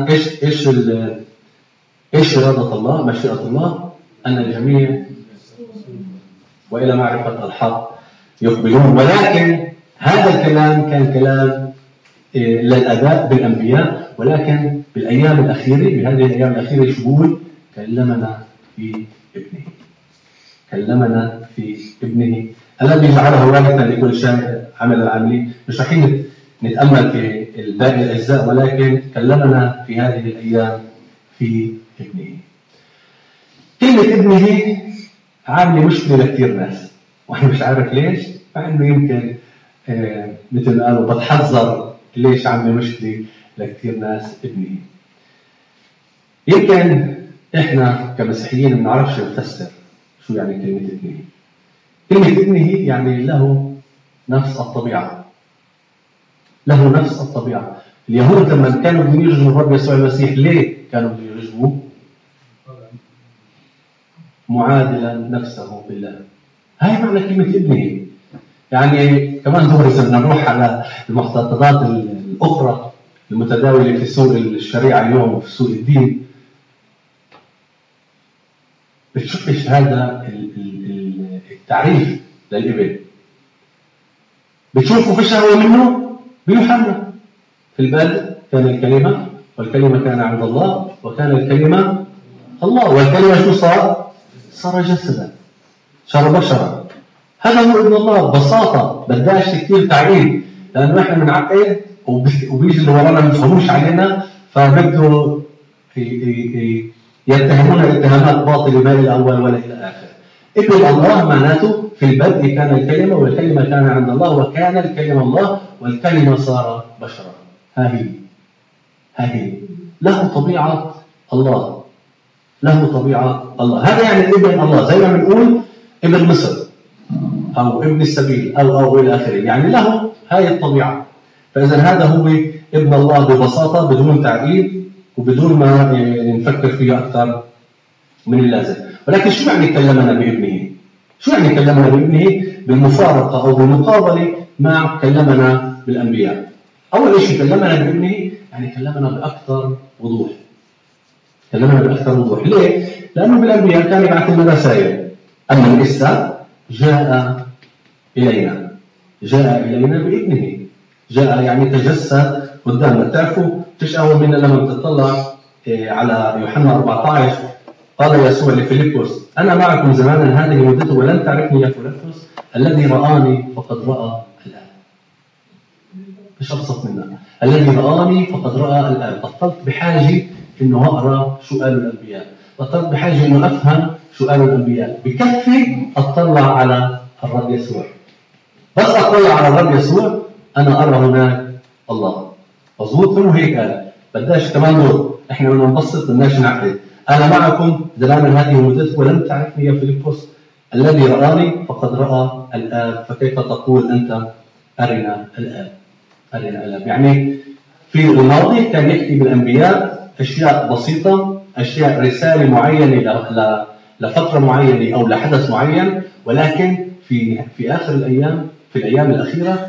إيش إرادة الله، مشيئة الله، أن الجميع وإلى معرفة الحق يقبلون. ولكن هذا الكلام كان كلام للآباء بالأنبياء، ولكن بالأيام الأخيرة، بهذه الأيام الأخيرة شغول كلمنا في ابنه الذي جعله وارثا لكل شيء عمل العاملين. مش رح نتأمل في باقي الأجزاء، ولكن كلمنا في هذه الأيام في ابنه. كلمة ابنه عاملة مشكلة لكثير ناس، وأنا مش عارف ليش، مع إنه يمكن مثل ما قالوا بتحذر ليش عاملة مشكلة لكثير ناس ابنه. يمكن إحنا كمسيحيين ما بنعرفش نفسر شو يعني كلمة ابنه. كلمة ابنه يعني له نفس الطبيعة. اليهود لما كانوا بدهم يرجموا الرب يسوع المسيح، ليه كانوا بدهم يرجموه؟ معادلا نفسه بالله. هاي معنى كلمة ابنه. يعني كمان دغري صرنا نروح على المعتقدات الأخرى المتداولة في سوق الشريعة اليوم وفي سوق الدين. بتشوفش هذا التعريف للابن؟ بتشوفوا في شهوة منه بيوحنا: في البدء كان الكلمة والكلمة كان عند الله وكان الكلمة الله والكلمة شو صار؟ صار جسدا صار بشرا. هذا هو ابن الله ببساطة، بداش كثير تعقيد، لأنه إحنا بنعقد وبيجي اللي ورانا ما بيفهموش علينا، فبده يتهمون اتهامات باطلة ما إلى الأول ولا إلى آخر. ابن الله معناته في البدء كان الكلمة والكلمة كان عند الله وكان الكلمة الله والكلمة صار بشرا. ها هي له طبيعة الله، له طبيعة الله. هذا يعني ابن الله، زي ما بنقول ابن مصر أو ابن السبيل أو إلى آخره، يعني له هاي الطبيعة. فإذا هذا هو ابن الله ببساطة بدون تعقيد وبدون ما نفكر فيه أكثر من اللازم. ولكن شو يعني كلمنا بابنه؟ شو يعني كلمنا بابنه بالمفارقة أو بالمقابلة مع كلمنا بالأنبياء؟ أول شيء كلمنا بابنه يعني كلمنا بأكثر وضوح. كلمنا بأكثر وضوح. ليه؟ لأنه بالأنبياء كان يبعث لنا رسائل، أما الإسلام جاء إلينا بابنه. جاء يعني تجسد قدامنا. تعرفوا فيش أول منا لما تطلع على يوحنا 14 قال يسوع لفيلبس: أنا معكم زمانا هذه مدته ولن تعرفني يا فيلبس، الذي رآني فقد رأى الآب. مش أبسط منها، الذي رآني فقد رأى الآب. بطلت بحاجة إنه أقرأ شو قالوا الأنبياء، بطلت بحاجة إنه أفهم شو قالوا الأنبياء، بكفي أطلع على الرب يسوع. بس أطلع على الرب يسوع أنا أرى هناك الله. مظبوط؟ هو هيك قال. بداش كمان دور، إحنا بدنا نبسط، بدناش نعقد. أنا معكم زمانا هذه مدته ولم تعرفني يا فيلبس، الذي رآني فقد رأى الآب، فكيف تقول أنت أرنا الآب؟ أرنا الآب. يعني في الماضي كان يحكي بالأنبياء أشياء بسيطة، أشياء رسالة معينة لفترة معينة أو لحدث معين، ولكن في آخر الأيام، في الأيام الأخيرة،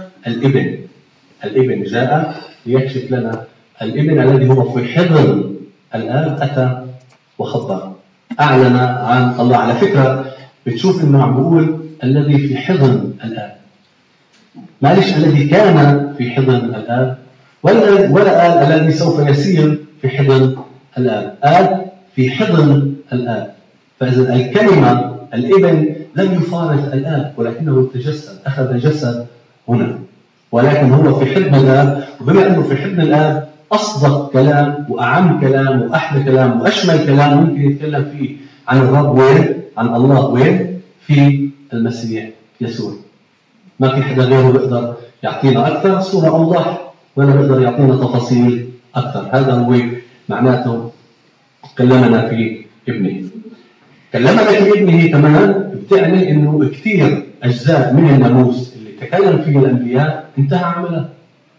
الابن جاء ليكشف لنا. الابن الذي هو في حضن الآب أتى وخبر، أعلن عن الله. على فكرة بتشوف إنه عم بقول الذي في حضن الآب، معلش الذي كان في حضن الآب، ولا قال الذي سوف يسير في حضن الآب، قال في حضن الآب. فإذا الكلمة الابن لم يفارق الآب ولكنه تجسد، أخذ جسد هنا، ولكن هو في حضن الآب. وبما أنه في حضن الآب أصدق كلام وأعم كلام وأحلى كلام وأشمل كلام ممكن يتكلم فيه عن الرب. وين؟ عن الله. وين؟ في المسيح يسوع. ما في حدا غيره بيقدر يعطينا أكثر صورة أوضح، ولا بيقدر يعطينا تفاصيل أكثر. هذا هو معناته كلمنا في ابنه. كلمنا في ابنه كمان بتعني إنه كثير أجزاء من الناموس اللي تكلم فيه الأنبياء انتهى عمله.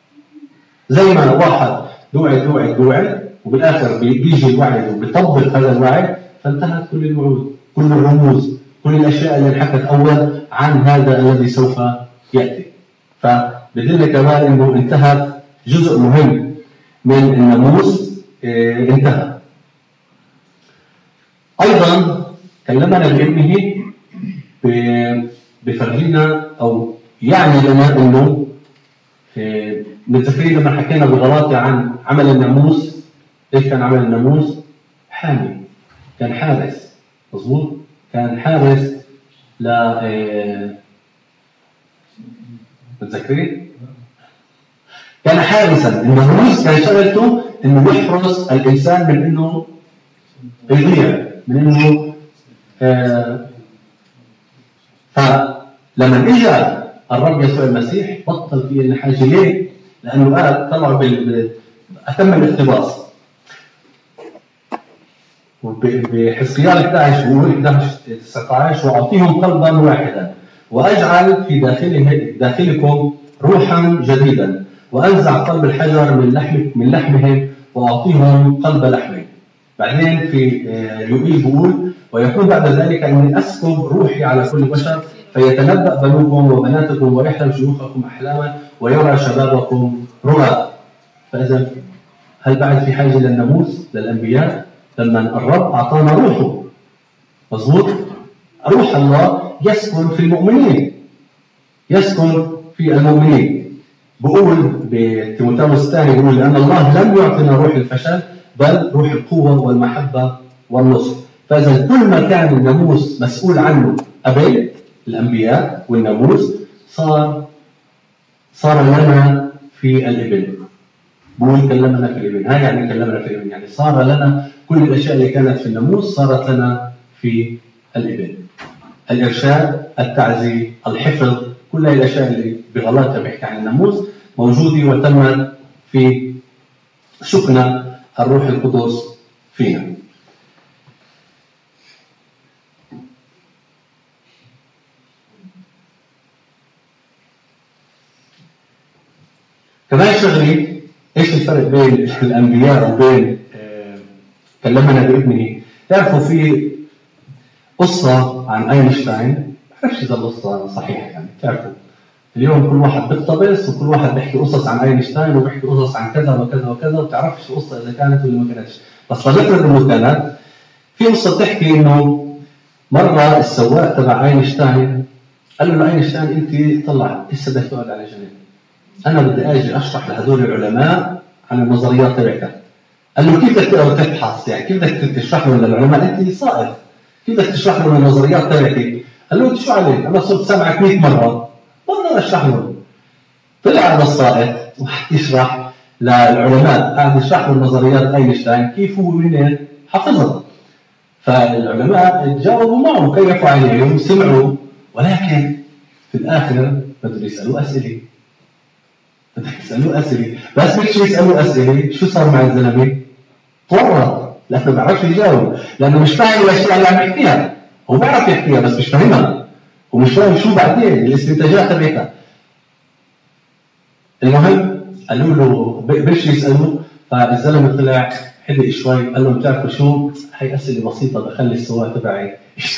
زي ما واحد دوعد وبالآخر بيجي الوعد وبيطبق هذا الوعد، فانتهت كل الوعود، كل الرموز، كل الأشياء اللي انحكت أول عن هذا الذي سوف يأتي. فبدل كمان إنه انتهى جزء مهم من الناموس، انتهى. أيضا كلمنا بابنه بفرجينا أو يعني لنا إنه متذكرين لما حكينا بغلاطة عن عمل الناموس. إيش كان عمل الناموس؟ حامي، كان حارس. مظبوط؟ كان حارس متذكرين؟ كان حارسا. الناموس كان شغلته إنه يحرس الإنسان من إنه يضيع، من إنه فلما إجا الرب يسوع المسيح بطل فيه الحاجة. ليه؟ لأنه قال طلعوا أتم الاقتباس. وبحزقيال 11 و 11-19 وأعطيهم قلبا واحدا وأجعل في داخلكم روحا جديدا وأنزع قلب الحجر من لحمهم وأعطيهم قلب لحمهم. بعدين في يوئيل بيقول ويكون بعد ذلك أني أسكب روحي على كل بشر فيتنبأ بنوكم وبناتكم ويحلم شيوخكم أحلاما ويرى شبابكم رؤى. فإذا هل بعد في حاجة للناموس للأنبياء؟ لما الرب أعطانا روحه، مظبوط؟ روح الله يسكن في المؤمنين، يسكن في المؤمنين. بقول بتيموثاوس الثاني بيقول لأن الله لم يعطينا روح الفشل بل روح القوة والمحبة والنصر. فإذا كل ما كان الناموس مسؤول عنه قبل الأنبياء والناموس صار لنا في الابن. بقول كلمنا في الابن، هاي يعني كلمنا في الابن، يعني صار لنا كل الأشياء اللي كانت في الناموس صارت لنا في الابن. الإرشاد، التعزية، الحفظ، كل هذه الأشياء اللي بغلطها بيحكي عن الناموس موجودة وتمت في سكن الروح القدس فينا. كمان شغلي ايش الفرق بين الانبياء وبين كلمنا بابنه؟ تعرفوا في قصه عن اينشتاين، ما بعرفش اذا القصه صحيحه، يعني تعرفوا اليوم كل واحد بيقتبس وكل واحد بيحكي قصص عن اينشتاين وبيحكي قصص عن كذا وكذا وكذا، وبتعرفش القصه اذا كانت ولا ما كانتش. بس لنفرض انه كانت، في قصه بتحكي انه مره السواق تبع اينشتاين قال له اينشتاين انت طلع لسه بدك تقعد على جنب، انا بدي اجي اشرح لهذول العلماء عن النظريات تبعتك. قال له كيف بدك تقعد تبحث؟ يعني كيف بدك تشرح لهم للعلماء؟ انت سائق، كيف بدك تشرح لهم النظريات تبعتي؟ قال له انت شو عليك؟ انا صرت سامعك 100 مره بقدر اشرح لهم. طلع هذا السائق وحد يشرح للعلماء، قاعد يشرح لهم نظريات اينشتاين كيف هو من حفظها. فالعلماء جاوبوا معه وكيفوا عليه وسمعوا، ولكن في الاخر بدهم يسالوه اسئله. يسألوه أسئلة، بس مش يسألوه أسئلة، شو صار مع الزلمة؟ تورط، لأنه ما بيعرفش يجاوب، لأنه مش فاهم الأشياء اللي عم يحكيها، هو بيعرف يحكيها بس مش فاهمها، ومش فاهم شو بعدين الاستنتاجات تبعتها. المهم قالوا له بلش يسألوه، فالزلمة طلع حدق شوي، قال لهم بتعرفوا شو؟ هي أسئلة بسيطة بخلي السواق تبعي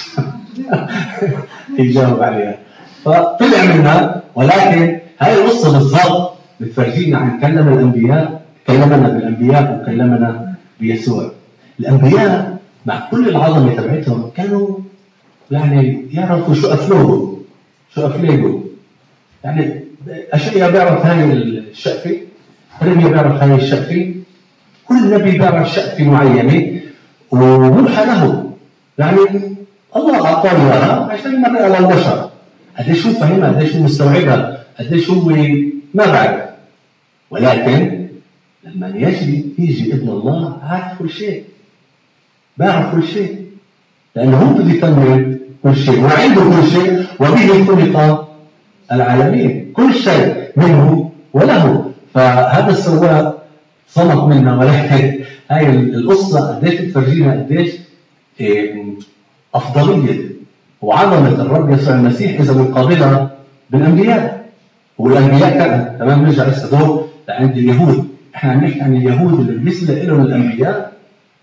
يجاوب عليها. فطلع منها، ولكن هاي القصة بالضبط بتفرجينا عن كلم الأنبياء، كلمنا بالأنبياء وكلمنا بيسوع. الأنبياء مع كل العظمة تبعتهم كانوا يعني يعرفوا شو أفليجوا، يعني أشعياء بيعرف هاي الشقفة، إرميا بيعرف هاي الشقفة، كل نبي بيعرف شقفة معينة وملحى له، يعني الله أعطاه إياها عشان يمرق على البشر. قديش هو فهمها، قديش هو مستوعبها، قديش هو ما بعرف. ولكن لما يجي ابن الله عارف كل شيء، بيعرف كل شيء، لأنه هو بده يكمل كل شيء وعنده كل شيء، وبه خلق العالمين، كل شيء منه وله. فهذا السواق صمت منا، ولكن هاي القصة قديش بتفرجينا قديش أفضلية وعظمة الرب يسوع المسيح إذا مقابلها بالأنبياء. والأنبياء كان تمام. نرجع هسه لعند اليهود، احنا عم نحكي عن اليهود اللي بالنسبة لهم الأنبياء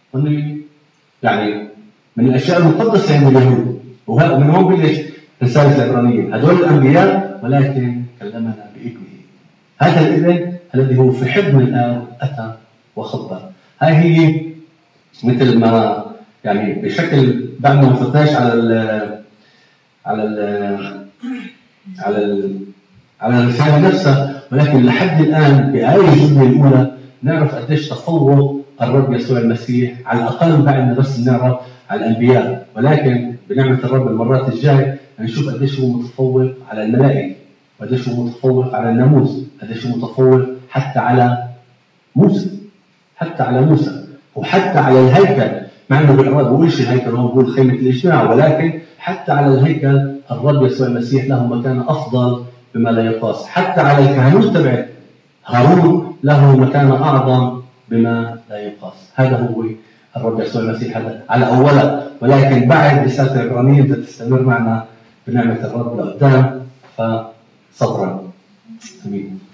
يعني من الأشياء المقدسة عند اليهود، ومن هون بلش رسالة العبرانيين. هذول الأنبياء ولكن كلمنا بابنه، هذا الابن الذي هو في حضن الآب أتى وخبر. هاي هي مثل ما يعني بشكل بعد ما فتاش على الرسالة نفسها، ولكن لحد الآن بآية الجملة الأولى نعرف قديش تفوق الرب يسوع المسيح، على الأقل بعدنا بس نعرف على الأنبياء، ولكن بنعمة الرب المرات الجاي نشوف قديش هو متفوق على الملائكة، قديش هو متفوق على الناموس، قديش هو متفوق حتى على موسى، وحتى على الهيكل. مع انه بالعرب بقولش الهيكل، هو بقول خيمة الاجتماع، ولكن حتى على الهيكل الرب يسوع المسيح له مكانة أفضل بما لا يقاس. حتى على الكهنوت تبع هارون له مكانة أعظم بما لا يقاس. هذا هو الرب يسوع المسيح، هذا على أولا. ولكن بعد رسالة العبرانيين تستمر معنا بنعمة الرب لقدام، فصبرا. آمين.